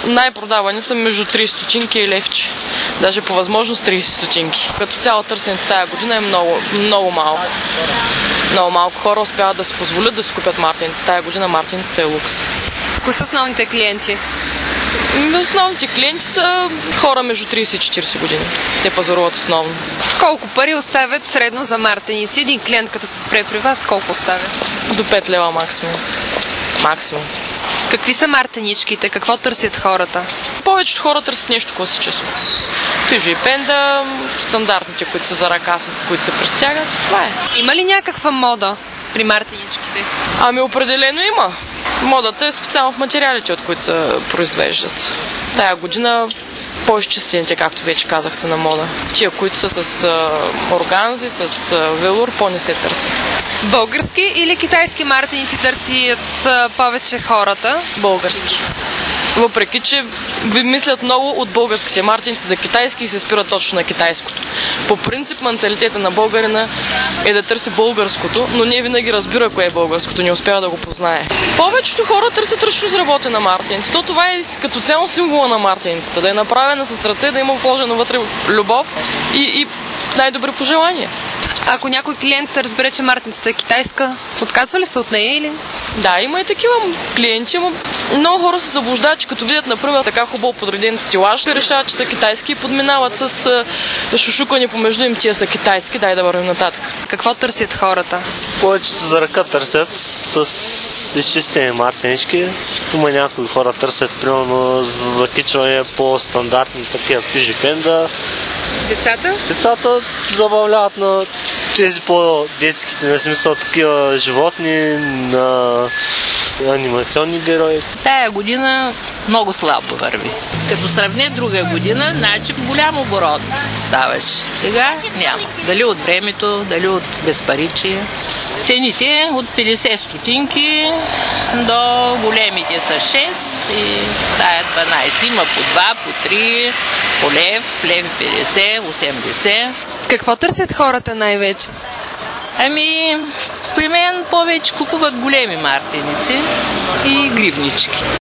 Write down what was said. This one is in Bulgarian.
Най-продавани са между 30 стотинки и левче. Даже по възможност 30 стотинки. Като цяло търсенето тая година е много малко. Много малко хора успяват да си позволят да си купят мартеници. Тая година мартеницата е лукс. Кои са основните клиенти? Основните клиенти са хора между 30 и 40 години. Те пазаруват основно. Колко пари оставят средно за мартеници? Един клиент, като се спре при вас, колко оставят? До 5 лева максимум. Максимум. Какви са мартеничките? Какво търсят хората? Повечето хора търсят нещо класическо. Пижо и пенда, стандартните, които са за ръка, с които се престягат. Това е. Има ли някаква мода при мартеничките? Ами определено има. Модата е специално в материалите, от които се произвеждат. Тая година по-изчистените, както вече казах, са на мода. Тия, които са с органзи, с велур, по-не се търсят. Български или китайски мартеници търсят повече хората? Български. Въпреки че ви мислят много от българските мартеници за китайски и се спират точно на китайското. По принцип менталитета на българина е да търси българското, но не винаги разбира кое е българското, не успява да го познае. Повечето хора търсят ръчно изработена мартеница. То това е като цяло символа на мартеницата. Да е направена с ръце, да има вложена вътре любов и най-добри пожелания. Ако някой клиент разбере, че мартеницата е китайска, отказва ли се от нея или? Да, има и такива клиенти, но много хора се заблуждават, че като видят, например, така хубаво подреден стилаж, решават, че са китайски и подминават с шушукане помежду им, тия са китайски, дай да вървим нататък. Какво търсят хората? Повечето за ръка търсят с изчистени мартенички. Има някои хора търсят, примерно, за закичване по стандартни такива пижи пенда. Децата? Децата забавляват на тези по-детските, на смисъл такива животни, на анимационни герои. Тая година много слабо върви. Като сравня друга година, значи голям оборот ставаш. Сега няма. Дали от времето, дали от безпаричие. Цените от 50 стотинки до големите са 6 и тая 12. Има по 2, по 3, по лев, лев 50, 80. Какво търсят хората най-вече? Ами, при мен повече купуват големи мартеници и гривнички.